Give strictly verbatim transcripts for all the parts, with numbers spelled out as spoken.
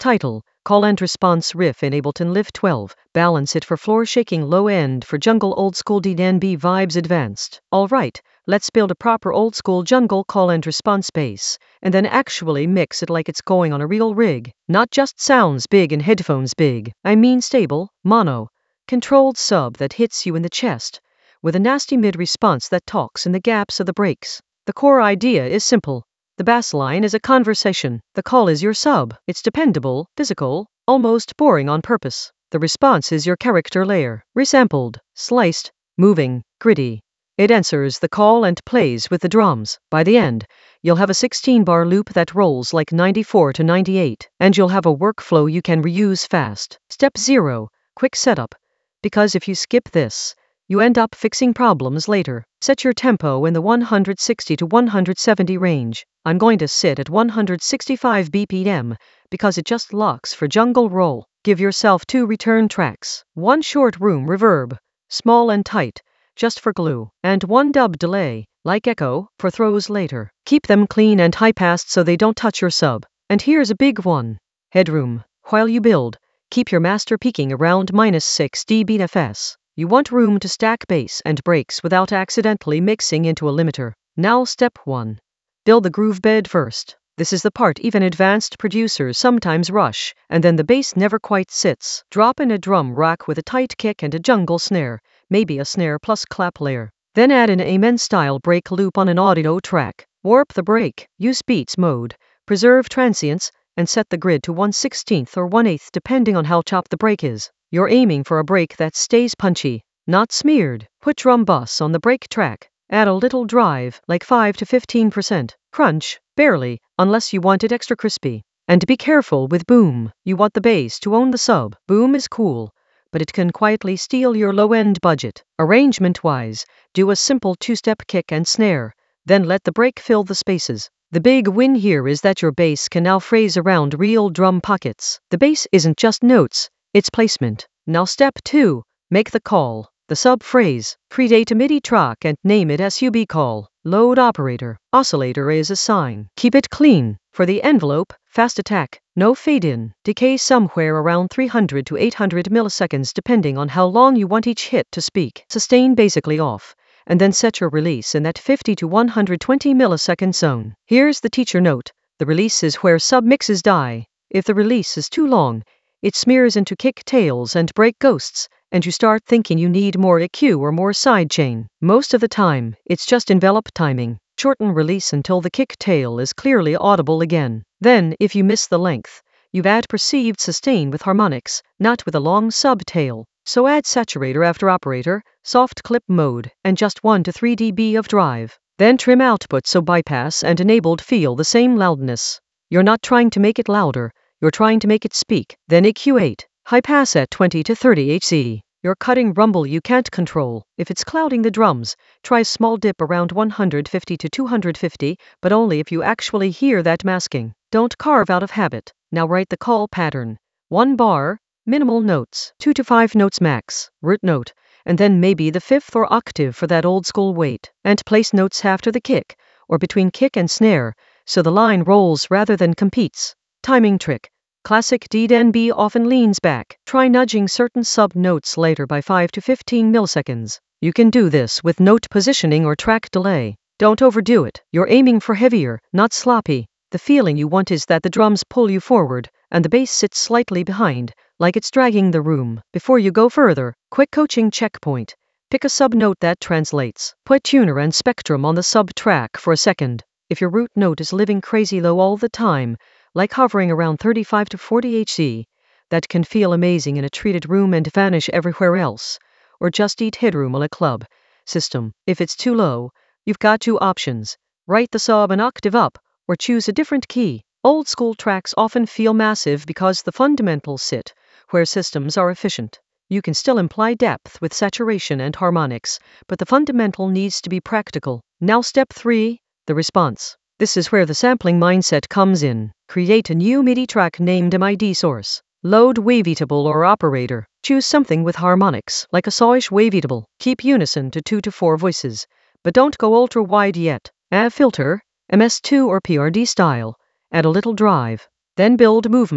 Title: Call and Response Riff in Ableton Live twelve. Balance it for floor shaking low end for jungle old school D D N B vibes advanced. Alright, let's build a proper old school jungle call and response bass, and then actually mix it like it's going on a real rig. Not just sounds big in headphones big, I mean stable, mono, controlled sub that hits you in the chest, with a nasty mid response that talks in the gaps of the breaks. The core idea is simple. The bass line is a conversation. The call is your sub. It's dependable, physical, almost boring on purpose. The response is your character layer. Resampled, sliced, moving, gritty. It answers the call and plays with the drums. By the end, you'll have a sixteen bar loop that rolls like ninety-four to ninety-eight, and you'll have a workflow you can reuse fast. Step zero, quick setup. Because if you skip this, you end up fixing problems later. Set your tempo in the one hundred sixty to one hundred seventy range. I'm going to sit at one hundred sixty-five B P M because it just locks for jungle roll. Give yourself two return tracks, one short room reverb, small and tight, just for glue, and one dub delay, like echo, for throws later. Keep them clean and high-passed so they don't touch your sub. And here's a big one. Headroom. While you build, keep your master peaking around minus six decibels F S. You want room to stack bass and breaks without accidentally mixing into a limiter. Now step one. Build the groove bed first. This is the part even advanced producers sometimes rush, and then the bass never quite sits. Drop in a drum rack with a tight kick and a jungle snare, maybe a snare plus clap layer. Then add an Amen-style break loop on an audio track. Warp the break, use beats mode, preserve transients, and set the grid to one sixteenth or one eighth depending on how chopped the break is. You're aiming for a break that stays punchy, not smeared. Put drum bus on the break track. Add a little drive, like five to fifteen percent. Crunch, barely, unless you want it extra crispy. And be careful with boom. You want the bass to own the sub. Boom is cool, but it can quietly steal your low-end budget. Arrangement-wise, do a simple two-step kick and snare, then let the break fill the spaces. The big win here is that your bass can now phrase around real drum pockets. The bass isn't just notes, it's placement. Now step two, make the call. The sub-phrase. Create a MIDI track and name it sub call. Load operator. Oscillator is a sign. Keep it clean. For the envelope, fast attack. No fade-in. Decay somewhere around three hundred to eight hundred milliseconds depending on how long you want each hit to speak. Sustain basically off, and then set your release in that fifty to one hundred twenty millisecond zone. Here's the teacher note. The release is where sub-mixes die. If the release is too long, it smears into kick tails and break ghosts, and you start thinking you need more E Q or more sidechain. Most of the time, it's just envelope timing. Shorten release until the kick tail is clearly audible again. Then, if you miss the length, you add perceived sustain with harmonics, not with a long sub-tail. So add saturator after operator, soft clip mode, and just one to three decibels of drive. Then trim output so bypass and enabled feel the same loudness. You're not trying to make it louder, you're trying to make it speak. Then E Q eight. High pass at twenty to thirty hertz. You're cutting rumble you can't control. If it's clouding the drums, try small dip around one hundred fifty to two hundred fifty, but only if you actually hear that masking. Don't carve out of habit. Now write the call pattern. One bar, minimal notes, two to five notes max, root note, and then maybe the fifth or octave for that old school weight. And place notes after the kick, or between kick and snare, so the line rolls rather than competes. Timing trick. Classic D D N B often leans back. Try nudging certain sub-notes later by five to fifteen milliseconds. You can do this with note positioning or track delay. Don't overdo it. You're aiming for heavier, not sloppy. The feeling you want is that the drums pull you forward, and the bass sits slightly behind, like it's dragging the room. Before you go further, quick coaching checkpoint. Pick a sub-note that translates. Put tuner and spectrum on the sub-track for a second. If your root note is living crazy low all the time, like hovering around thirty-five to forty hertz, that can feel amazing in a treated room and vanish everywhere else, or just eat headroom on a club system. If it's too low, you've got two options. Write the sub an octave up, or choose a different key. Old school tracks often feel massive because the fundamentals sit where systems are efficient. You can still imply depth with saturation and harmonics, but the fundamental needs to be practical. Now step three, the response. This is where the sampling mindset comes in. Create a new MIDI track named M I D source. Load wavetable or operator. Choose something with harmonics, like a sawish wavetable. Keep unison to two to four voices, but don't go ultra wide yet. Add filter, M S two or P R D style. Add a little drive. Then build movement.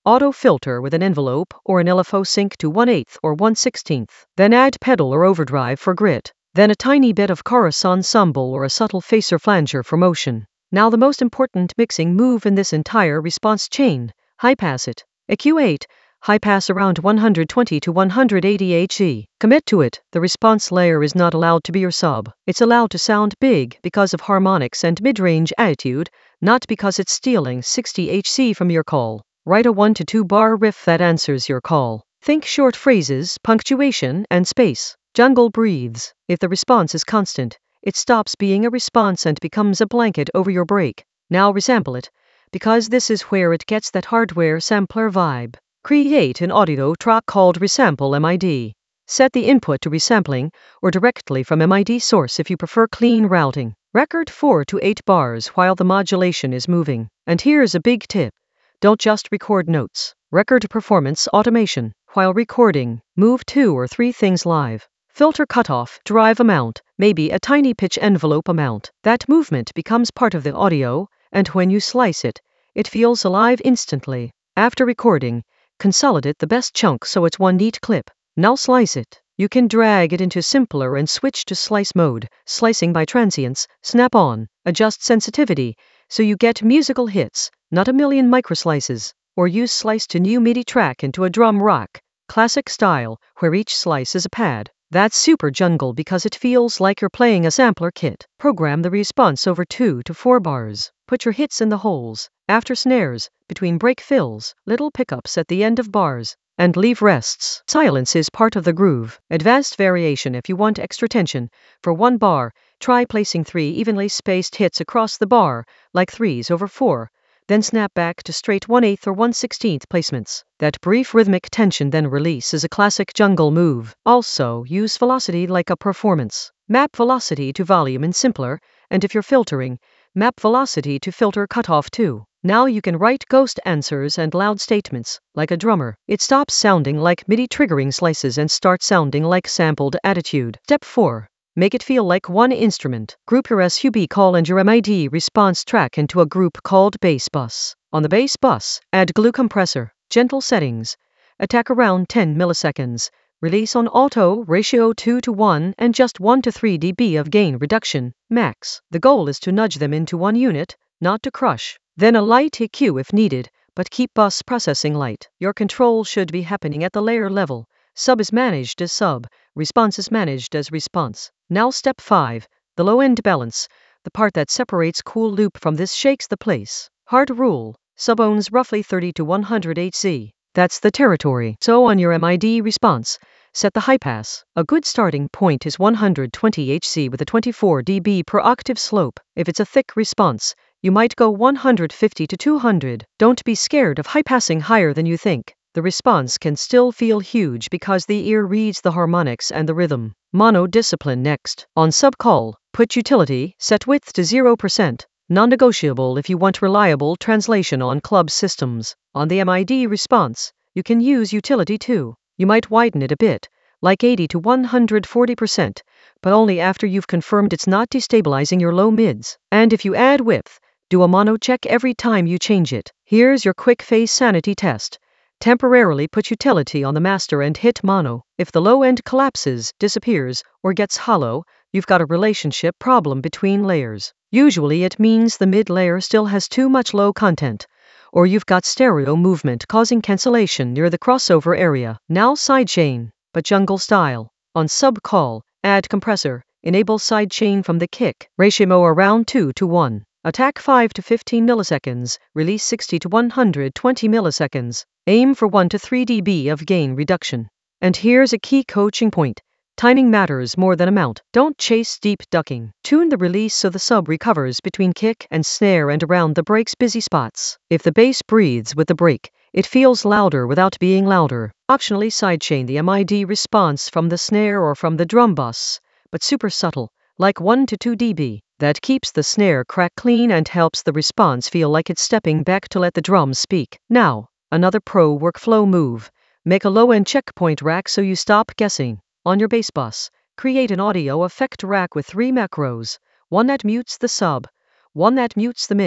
Auto filter with an envelope or an L F O sync to one eighth or one sixteenth. Then add pedal or overdrive for grit. Then a tiny bit of chorus ensemble or a subtle phaser flanger for motion. Now the most important mixing move in this entire response chain, high pass it. E Q eight, high pass around one hundred twenty to one hundred eighty hertz. Commit to it. The response layer is not allowed to be your sub. It's allowed to sound big because of harmonics and mid-range attitude, not because it's stealing sixty hertz from your call. Write a one to two bar riff that answers your call. Think short phrases, punctuation, and space. Jungle breathes. If the response is constant, it stops being a response and becomes a blanket over your break. Now resample it, because this is where it gets that hardware sampler vibe. Create an audio track called Resample M I D. Set the input to resampling or directly from M I D source if you prefer clean routing. Record four to eight bars while the modulation is moving. And here's a big tip. Don't just record notes. Record performance automation. While recording, move two or three things live. Filter cutoff, drive amount, maybe a tiny pitch envelope amount. That movement becomes part of the audio, and when you slice it, it feels alive instantly. After recording, consolidate the best chunk so it's one neat clip. Now slice it. You can drag it into simpler and switch to slice mode, slicing by transients, snap on, adjust sensitivity, so you get musical hits, not a million microslices, or use slice to new MIDI track into a drum rack, classic style, where each slice is a pad. That's super jungle because it feels like you're playing a sampler kit. Program the response over two to four bars. Put your hits in the holes, after snares, between break fills, little pickups at the end of bars, and leave rests. Silence is part of the groove. Advanced variation if you want extra tension. For one bar, try placing three evenly spaced hits across the bar, like threes over four. Then snap back to straight one eighth or one sixteenth placements. That brief rhythmic tension then release is a classic jungle move. Also, use velocity like a performance. Map velocity to volume in simpler, and if you're filtering, map velocity to filter cutoff too. Now you can write ghost answers and loud statements, like a drummer. It stops sounding like MIDI triggering slices and starts sounding like sampled attitude. Step four. Make it feel like one instrument. Group your sub call and your M I D response track into a group called bass bus. On the bass bus, add glue compressor, gentle settings, attack around ten milliseconds, release on auto, ratio two to one, and just one to three decibels of gain reduction, max. The goal is to nudge them into one unit, not to crush. Then a light E Q if needed, but keep bus processing light. Your control should be happening at the layer level. Sub is managed as sub, response is managed as response. Now step five, the low-end balance, the part that separates cool loop from this shakes the place. Hard rule, sub owns roughly thirty to one hundred hertz. That's the territory. So on your M I D response, set the high pass. A good starting point is one hundred twenty hertz with a twenty-four decibels per octave slope. If it's a thick response, you might go one hundred fifty to two hundred. Don't be scared of high passing higher than you think. The response can still feel huge because the ear reads the harmonics and the rhythm. Mono discipline next. On subcall, put utility, set width to zero percent. Non-negotiable if you want reliable translation on club systems. On the M I D response, you can use utility too. You might widen it a bit, like eighty to one hundred forty percent, but only after you've confirmed it's not destabilizing your low mids. And if you add width, do a mono check every time you change it. Here's your quick phase sanity test. Temporarily put utility on the master and hit mono. If the low end collapses, disappears, or gets hollow, you've got a relationship problem between layers. Usually it means the mid layer still has too much low content, or you've got stereo movement causing cancellation near the crossover area. Now sidechain, but jungle style. On sub call, add compressor, enable sidechain from the kick, ratio around two to one. Attack five to fifteen milliseconds, release sixty to one hundred twenty milliseconds. Aim for one to three decibels of gain reduction. And here's a key coaching point. Timing matters more than amount. Don't chase deep ducking. Tune the release so the sub recovers between kick and snare and around the break's busy spots. If the bass breathes with the break, it feels louder without being louder. Optionally sidechain the M I D response from the snare or from the drum bus, but super subtle, like one to two decibels. That keeps the snare crack clean and helps the response feel like it's stepping back to let the drums speak. Now, another pro workflow move. Make a low-end checkpoint rack so you stop guessing. On your bass bus, create an audio effect rack with three macros. One that mutes the sub, one that mutes the mid,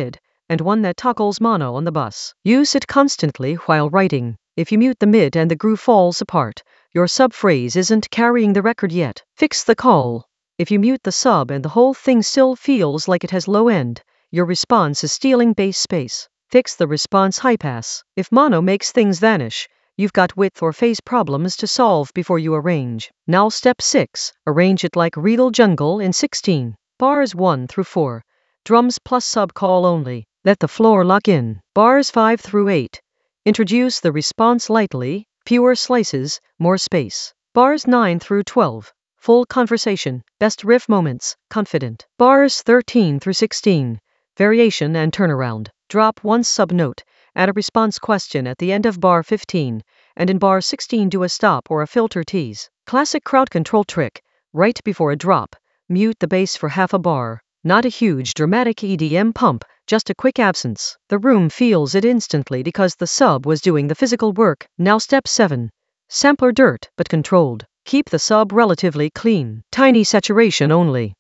and one that toggles mono on the bus. Use it constantly while writing. If you mute the mid and the groove falls apart, your sub-phrase isn't carrying the record yet. Fix the call. If you mute the sub and the whole thing still feels like it has low end, your response is stealing bass space. Fix the response high pass. If mono makes things vanish, you've got width or phase problems to solve before you arrange. Now step six, arrange it like real jungle in sixteen. Bars one through four, drums plus sub call only. Let the floor lock in. Bars five through eight, introduce the response lightly, fewer slices, more space. Bars nine through twelve, full conversation, best riff moments, confident. Bars thirteen through sixteen, variation and turnaround. Drop one sub note, add a response question at the end of bar fifteen, and in bar sixteen do a stop or a filter tease. Classic crowd control trick, right before a drop, mute the bass for half a bar. Not a huge dramatic E D M pump, just a quick absence. The room feels it instantly because the sub was doing the physical work. Now step seven. Sampler dirt, but controlled. Keep the sub relatively clean. Tiny saturation only.